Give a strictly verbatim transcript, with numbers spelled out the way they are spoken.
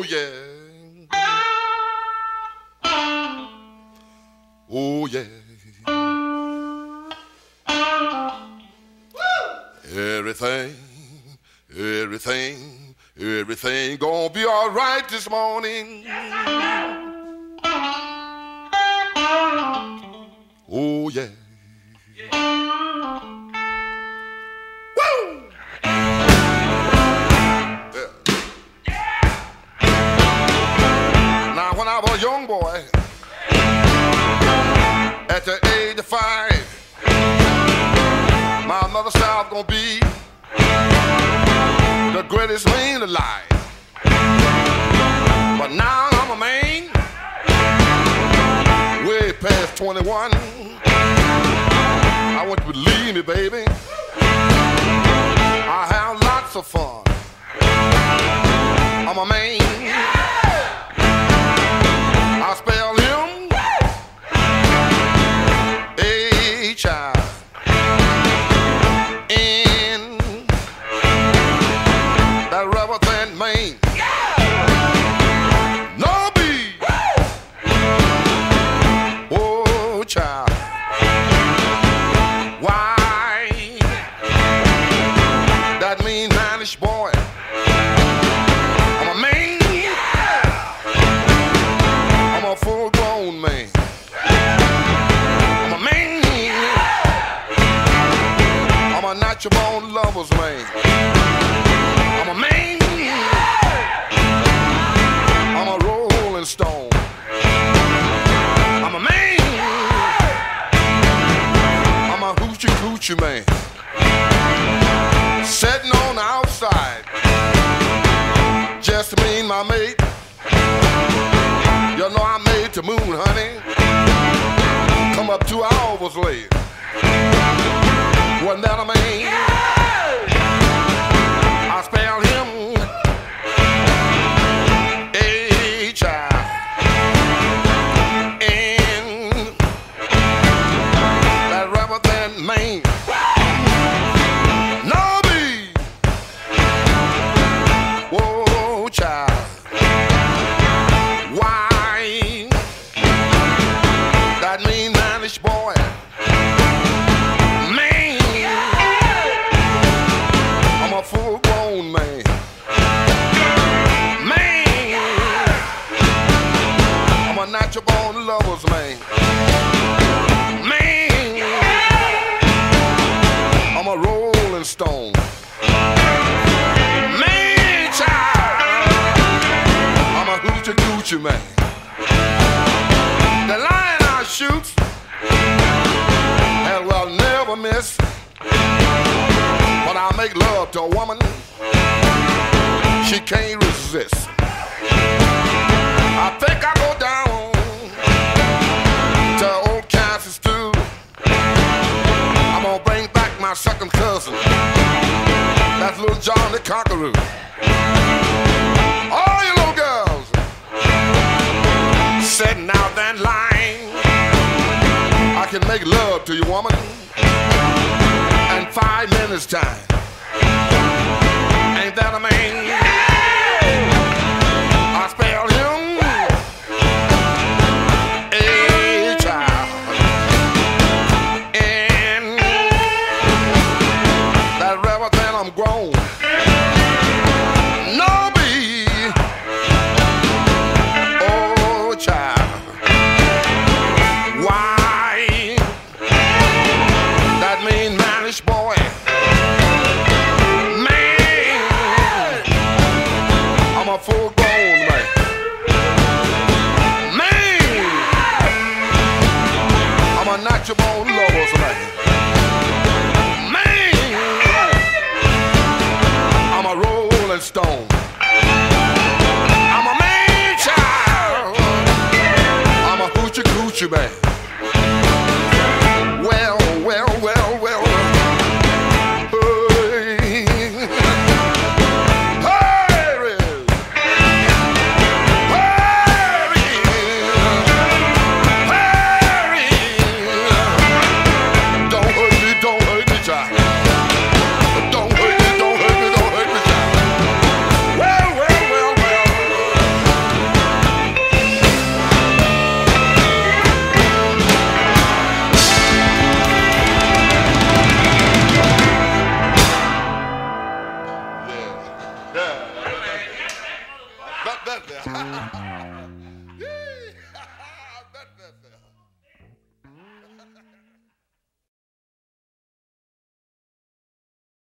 yeah. Oh, yeah. Everything, everything, everything gonna be all right this morning. Oh, yeah. Woo! Yeah. Now, when I was a young boy, at the age of five, my mother said I was gonna be the greatest man alive. But now I'm a man, way past twenty-one. I want you to believe me, baby, I have lots of fun. I'm a man. I spell him H I N, that rubber plant man. No B. Oh, child. Why? That mean manish boy. I'm a man. I'm a full-grown man. I'm a man. I'm a natural-born lover's man. I'm a man. I'm a rolling stone. I'm a man. I'm a hoochie coochie man. Sitting on the outside, just me and my mate. You know I made the moon, honey. Come up two hours late. Wasn't that a man? I spell him H I N, that rubber band man. No B. Whoa, child. Why? That mean manish boy. Man. I'm a full-grown man. Man. I'm a natural-born lover's man. Man. I'm a rolling stone. Man, child. I'm a hoochie coochie man. The lion I shoot, and will never miss. When I make love to a woman, she can't resist. I think I go down to old Kansas too. I'm gonna bring back my second cousin, that's little John the Conqueror. All you little girls sitting out that line, I can make love to you, woman, in five minutes time. Ain't that a man? I spell him H I N, that rubber that I'm grown. No B. Oh, child. Why? That mean manish boy. Man. I'm a full-grown man. Man. I'm a natural-born lover's man. Man. I'm a rolling stone. I'm a man, child. I'm a hoochie coochie man.